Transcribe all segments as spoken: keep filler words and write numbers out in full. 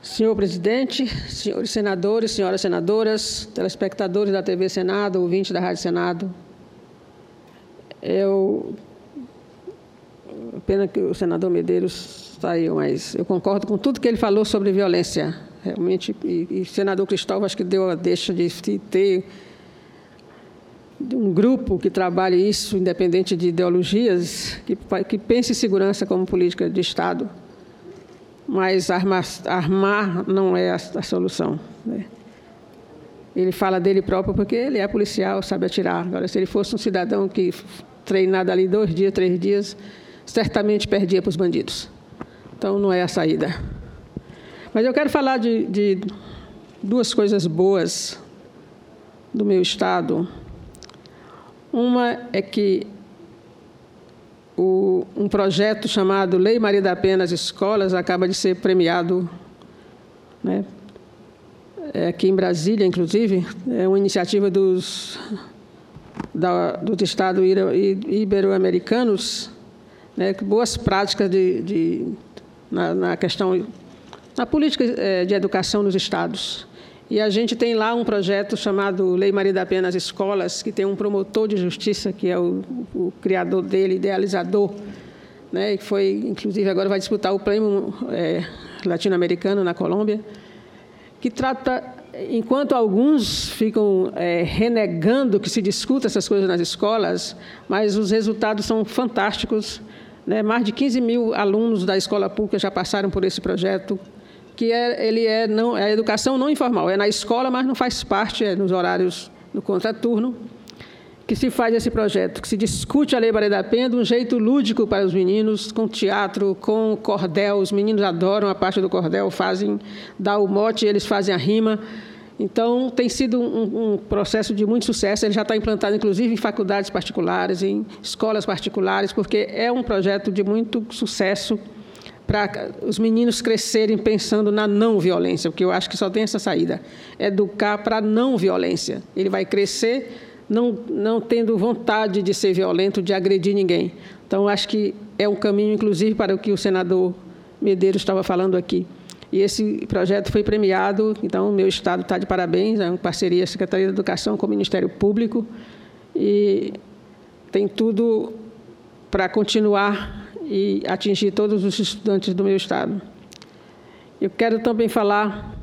Senhor presidente, senhores senadores, senhoras senadoras, telespectadores da T V Senado, ouvintes da Rádio Senado, eu... Pena que o senador Medeiros saiu, mas eu concordo com tudo que ele falou sobre violência. Realmente, e, e o senador Cristóvão acho que deu a deixa de ter um grupo que trabalhe isso, independente de ideologias, que, que pense em segurança como política de Estado. Mas armar, armar não é a, a solução, né? Ele fala dele próprio porque ele é policial, sabe atirar. Agora, se ele fosse um cidadão que treinado ali dois dias, três dias, certamente perdia para os bandidos. Então, não é a saída. Mas eu quero falar de, de duas coisas boas do meu Estado. Uma é que o, um projeto chamado Lei Maria da Penha nas escolas acaba de ser premiado, né, é, aqui em Brasília, inclusive. É uma iniciativa dos, da, dos estados ibero-americanos, né, boas práticas de, de, na, na questão, na política de educação nos estados. E a gente tem lá um projeto chamado Lei Maria da Penha nas escolas, que tem um promotor de justiça, que é o, o criador dele, idealizador, né, e que foi, inclusive, agora vai disputar o prêmio é, latino-americano na Colômbia, que trata, enquanto alguns ficam é, renegando que se discuta essas coisas nas escolas, mas os resultados são fantásticos. Né, mais de quinze mil alunos da escola pública já passaram por esse projeto, que é, ele é, não, é a educação não informal, é na escola, mas não faz parte, é nos horários do contraturno, que se faz esse projeto, que se discute a Lei Maria da Penha de um jeito lúdico para os meninos, com teatro, com cordel. Os meninos adoram a parte do cordel, fazem, dá o mote, eles fazem a rima. Então, tem sido um, um processo de muito sucesso. Ele já está implantado, inclusive, em faculdades particulares, em escolas particulares, porque é um projeto de muito sucesso para os meninos crescerem pensando na não violência, porque eu acho que só tem essa saída, educar para a não violência. Ele vai crescer não, não tendo vontade de ser violento, de agredir ninguém. Então, acho que é um caminho, inclusive, para o que o senador Medeiros estava falando aqui. E esse projeto foi premiado, então o meu Estado está de parabéns, é uma parceria da Secretaria da Educação com o Ministério Público, e tem tudo para continuar e atingir todos os estudantes do meu Estado. Eu quero também falar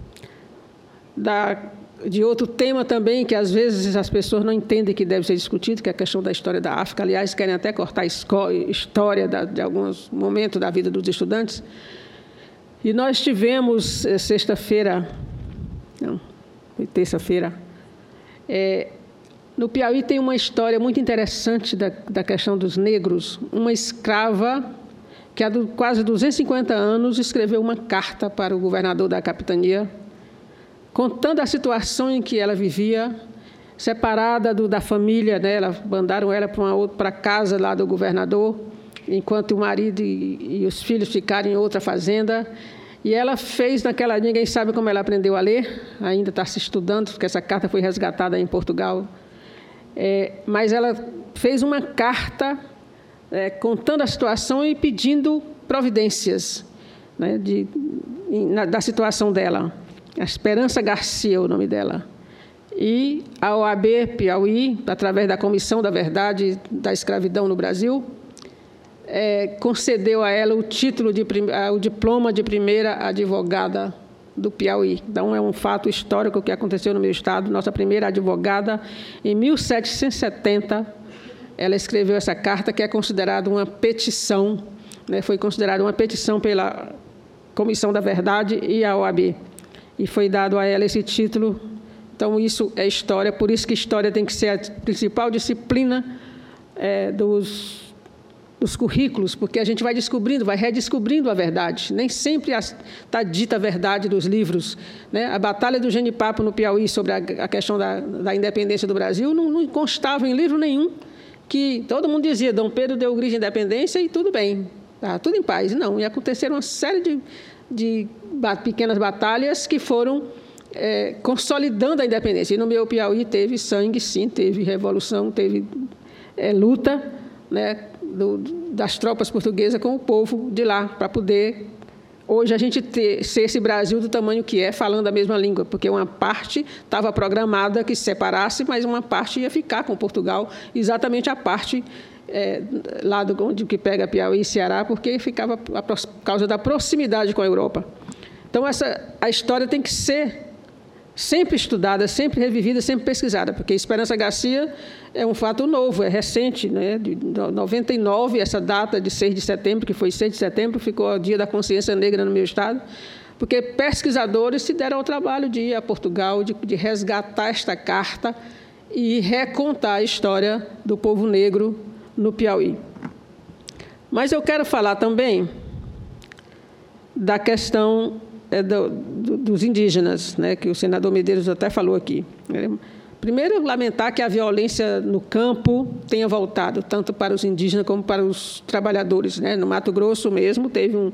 da, de outro tema também, que às vezes as pessoas não entendem que deve ser discutido, que é a questão da história da África. Aliás, querem até cortar a história da, de alguns momentos da vida dos estudantes. E nós tivemos, sexta-feira, não, foi terça-feira, é, no Piauí tem uma história muito interessante da, da questão dos negros. Uma escrava, que há do, quase duzentos e cinquenta anos, escreveu uma carta para o governador da capitania, contando a situação em que ela vivia, separada do, da família, né? Ela, mandaram ela para uma outra, para a casa lá do governador, enquanto o marido e, e os filhos ficaram em outra fazenda. E ela fez naquela... Ninguém sabe como ela aprendeu a ler, ainda está se estudando, porque essa carta foi resgatada em Portugal. É, mas ela fez uma carta é, contando a situação e pedindo providências, né, de, na, da situação dela. A Esperança Garcia é o nome dela. E a O A B Piauí, através da Comissão da Verdade da Escravidão no Brasil, É, concedeu a ela o título de o diploma de primeira advogada do Piauí. Então, é um fato histórico que aconteceu no meu estado. Nossa primeira advogada, em mil setecentos e setenta, ela escreveu essa carta, que é considerada uma petição, né, foi considerada uma petição pela Comissão da Verdade e a O A B. E foi dado a ela esse título. Então, isso é história, por isso que história tem que ser a principal disciplina é, dos... dos currículos, porque a gente vai descobrindo, vai redescobrindo a verdade. Nem sempre está dita a verdade dos livros, né? A Batalha do Genipapo no Piauí sobre a, a questão da, da independência do Brasil não, não constava em livro nenhum, que todo mundo dizia, Dom Pedro deu grito de independência e tudo bem, tá, tudo em paz. Não, e aconteceram uma série de, de pequenas batalhas que foram é, consolidando a independência. E no meu Piauí teve sangue, sim, teve revolução, teve é, luta, né, Do, das tropas portuguesas com o povo de lá, para poder hoje a gente ter, ser esse Brasil do tamanho que é, falando a mesma língua, porque uma parte estava programada que se separasse, mas uma parte ia ficar com Portugal, exatamente a parte é, lá do onde que pega Piauí e Ceará, porque ficava por causa da proximidade com a Europa. Então, essa, a história tem que ser sempre estudada, sempre revivida, sempre pesquisada, porque Esperança Garcia é um fato novo, é recente, né? De noventa e nove, essa data de seis de setembro, que foi seis de setembro, ficou o Dia da Consciência Negra no meu estado, porque pesquisadores se deram ao trabalho de ir a Portugal, de, de resgatar esta carta e recontar a história do povo negro no Piauí. Mas eu quero falar também da questão É do, do, dos indígenas, né, que o senador Medeiros até falou aqui. Primeiro, lamentar que a violência no campo tenha voltado, tanto para os indígenas como para os trabalhadores, né? No Mato Grosso mesmo, teve um,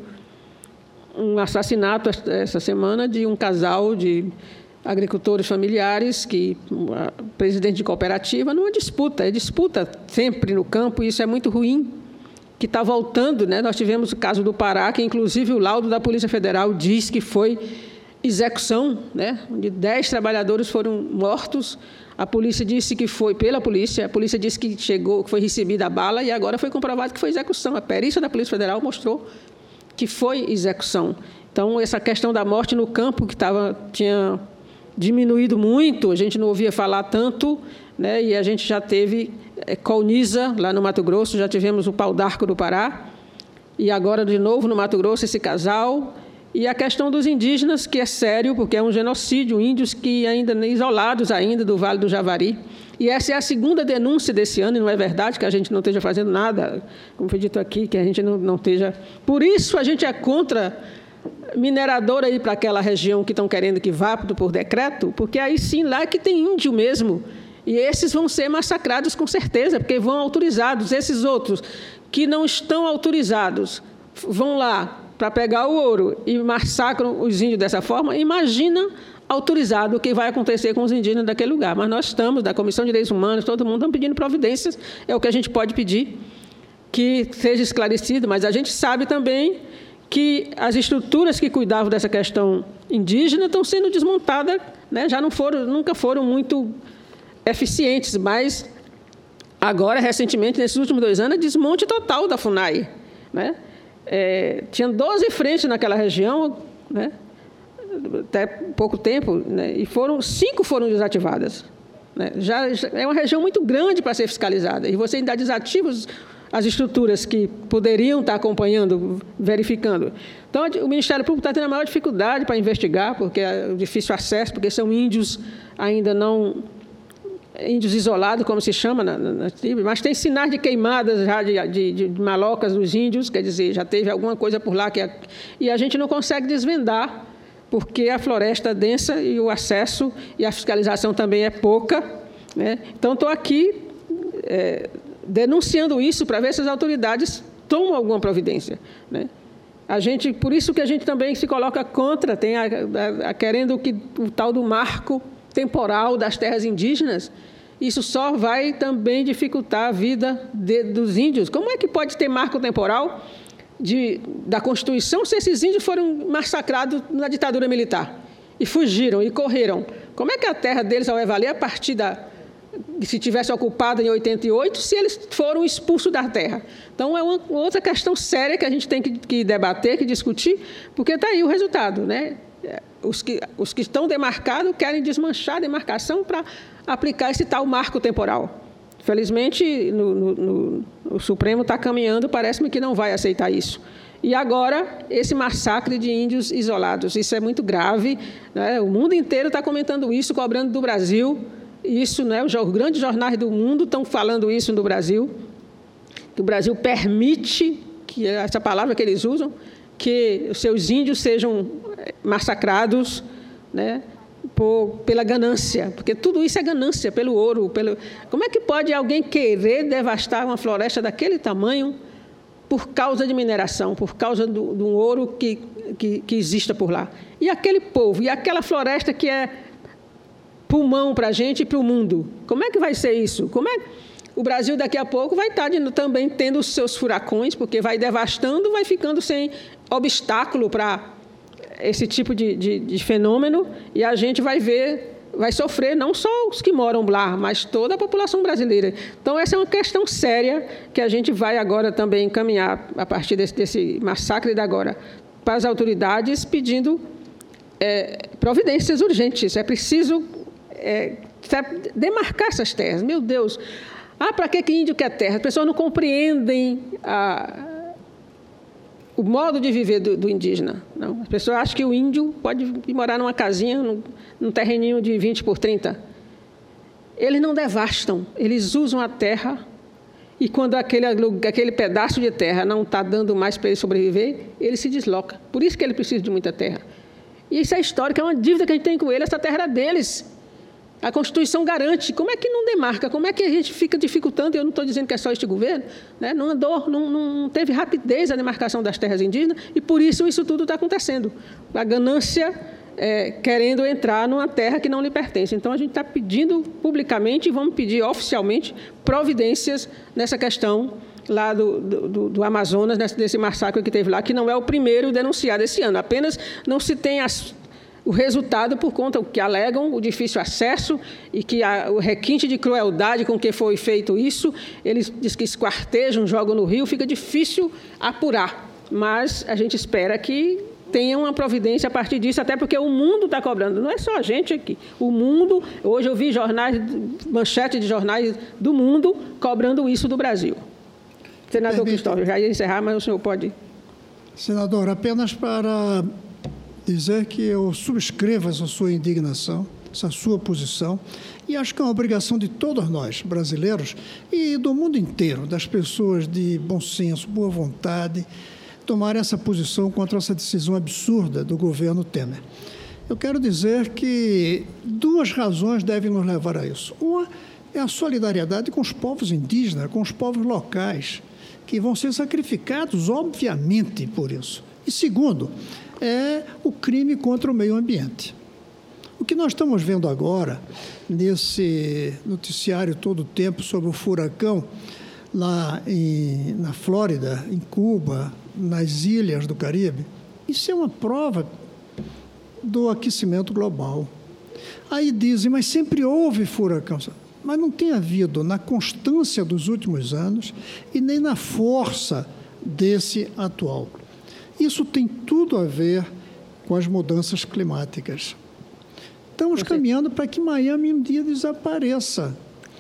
um assassinato essa semana de um casal de agricultores familiares, que presidente de cooperativa, numa disputa, é disputa sempre no campo, e isso é muito ruim, que está voltando, né? Nós tivemos o caso do Pará, que inclusive o laudo da Polícia Federal diz que foi execução, né? Onde dez trabalhadores foram mortos. A polícia disse que foi pela polícia, a polícia disse que chegou, que foi recebida a bala, e agora foi comprovado que foi execução. A perícia da Polícia Federal mostrou que foi execução. Então, essa questão da morte no campo, que tava, tinha diminuído muito, a gente não ouvia falar tanto, né? E a gente já teve é, Colniza, lá no Mato Grosso, já tivemos o Pau d'Arco do Pará, e agora, de novo, no Mato Grosso, esse casal. E a questão dos indígenas, que é sério, porque é um genocídio, índios que ainda isolados ainda do Vale do Javari. E essa é a segunda denúncia desse ano, e não é verdade que a gente não esteja fazendo nada, como foi dito aqui, que a gente não, não esteja... Por isso, a gente é contra mineradora ir para aquela região que estão querendo que vá por decreto, porque aí sim, lá é que tem índio mesmo. E esses vão ser massacrados com certeza, porque vão autorizados. Esses outros que não estão autorizados vão lá para pegar o ouro e massacram os índios dessa forma. Imagina autorizado o que vai acontecer com os indígenas daquele lugar. Mas nós estamos, da Comissão de Direitos Humanos, todo mundo está pedindo providências, é o que a gente pode pedir, que seja esclarecido, mas a gente sabe também que as estruturas que cuidavam dessa questão indígena estão sendo desmontadas, né? Já não foram, nunca foram muito eficientes, mas agora, recentemente, nesses últimos dois anos, é desmonte total da FUNAI, né? É, tinha doze frentes naquela região, né? Até pouco tempo, né? E foram, cinco foram desativadas, né? Já, já é uma região muito grande para ser fiscalizada, e você ainda desativa as estruturas que poderiam estar acompanhando, verificando. Então, o Ministério Público está tendo a maior dificuldade para investigar, porque é difícil acesso, porque são índios ainda não... índios isolados, como se chama na, na tribo, mas tem sinais de queimadas já de, de, de malocas dos índios, quer dizer, já teve alguma coisa por lá, que é, e a gente não consegue desvendar, porque a floresta é densa e o acesso e a fiscalização também é pouca, né? Então, estou aqui é, denunciando isso para ver se as autoridades tomam alguma providência, né? A gente, por isso que a gente também se coloca contra, tem a, a, a, querendo que o tal do marco temporal das terras indígenas, isso só vai também dificultar a vida de, dos índios. Como é que pode ter marco temporal de, da Constituição se esses índios foram massacrados na ditadura militar e fugiram e correram? Como é que a terra deles vai valer a partir da... se tivesse ocupada em oitenta e oito, se eles foram expulsos da terra? Então, é uma outra questão séria que a gente tem que, que debater, que discutir, porque está aí o resultado, né? Os que, os que estão demarcados querem desmanchar a demarcação para aplicar esse tal marco temporal. Felizmente, no, no, no, o Supremo está caminhando, parece-me que não vai aceitar isso. E agora, esse massacre de índios isolados. Isso é muito grave, né? O mundo inteiro está comentando isso, cobrando do Brasil. Isso, né? Os grandes jornais do mundo estão falando isso no Brasil, que o Brasil permite, que é essa palavra que eles usam, que os seus índios sejam massacrados, né, por, pela ganância, porque tudo isso é ganância, pelo ouro. Pelo... Como é que pode alguém querer devastar uma floresta daquele tamanho por causa de mineração, por causa do, do ouro que, que, que exista por lá? E aquele povo, e aquela floresta que é pulmão para a gente e para o mundo, como é que vai ser isso? Como é... O Brasil, daqui a pouco, vai estar também tendo os seus furacões, porque vai devastando, vai ficando sem obstáculo para esse tipo de, de, de fenômeno, e a gente vai ver, vai sofrer não só os que moram lá, mas toda a população brasileira. Então, essa é uma questão séria que a gente vai agora também encaminhar, a partir desse, desse massacre de agora, para as autoridades, pedindo é, providências urgentes. É preciso é, demarcar essas terras. Meu Deus! Ah, para que índio quer terra? As pessoas não compreendem a... o modo de viver do, do indígena. Não. As pessoas acham que o índio pode ir morar numa casinha, num, num terreninho de vinte por trinta. Eles não devastam, eles usam a terra, e quando aquele, aquele pedaço de terra não está dando mais para ele sobreviver, ele se desloca. Por isso que ele precisa de muita terra. E isso é histórico, é uma dívida que a gente tem com ele, essa terra era deles. A Constituição garante. Como é que não demarca? Como é que a gente fica dificultando? Eu não estou dizendo que é só este governo, né? Não andou, não, não teve rapidez a demarcação das terras indígenas, e por isso isso tudo está acontecendo. A ganância é, querendo entrar numa terra que não lhe pertence. Então, a gente está pedindo publicamente, e vamos pedir oficialmente, providências nessa questão lá do, do, do Amazonas, desse massacre que teve lá, que não é o primeiro denunciado esse ano. Apenas não se tem as... o resultado por conta que alegam o difícil acesso e que a, o requinte de crueldade com que foi feito isso, eles dizem que esquartejam, jogam no rio, fica difícil apurar. Mas a gente espera que tenha uma providência a partir disso, até porque o mundo está cobrando, não é só a gente aqui. O mundo, hoje eu vi jornais, manchete de jornais do mundo cobrando isso do Brasil. Senador Permita. Cristóvão, já ia encerrar, mas o senhor pode... Senador, apenas para dizer que eu subscrevo essa sua indignação, essa sua posição, e acho que é uma obrigação de todos nós, brasileiros, e do mundo inteiro, das pessoas de bom senso, boa vontade, tomar essa posição contra essa decisão absurda do governo Temer. Eu quero dizer que duas razões devem nos levar a isso. Uma é a solidariedade com os povos indígenas, com os povos locais, que vão ser sacrificados, obviamente, por isso. E segundo, é o crime contra o meio ambiente. O que nós estamos vendo agora, nesse noticiário todo o tempo sobre o furacão lá em, na Flórida, em Cuba, nas ilhas do Caribe, isso é uma prova do aquecimento global. Aí dizem, mas sempre houve furacão. Mas não tem havido na constância dos últimos anos e nem na força desse atual. Isso tem tudo a ver com as mudanças climáticas. Estamos caminhando para que Miami um dia desapareça,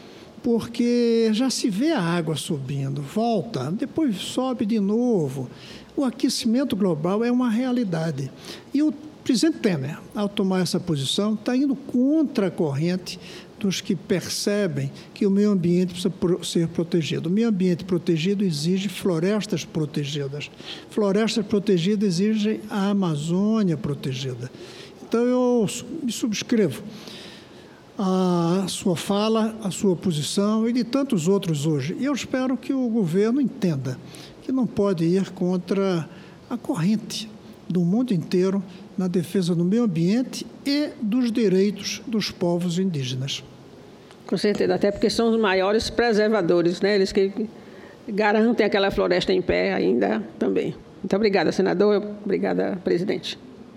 porque já se vê a água subindo, volta, depois sobe de novo. O aquecimento global é uma realidade. E o presidente Temer, ao tomar essa posição, está indo contra a corrente dos que percebem que o meio ambiente precisa ser protegido. O meio ambiente protegido exige florestas protegidas. Florestas protegidas exigem a Amazônia protegida. Então, eu me subscrevo a sua fala, a sua posição e de tantos outros hoje. E eu espero que o governo entenda que não pode ir contra a corrente do mundo inteiro na defesa do meio ambiente e dos direitos dos povos indígenas. Com certeza, até porque são os maiores preservadores, né? Eles que garantem aquela floresta em pé ainda também. Muito obrigada, senador. Obrigada, presidente.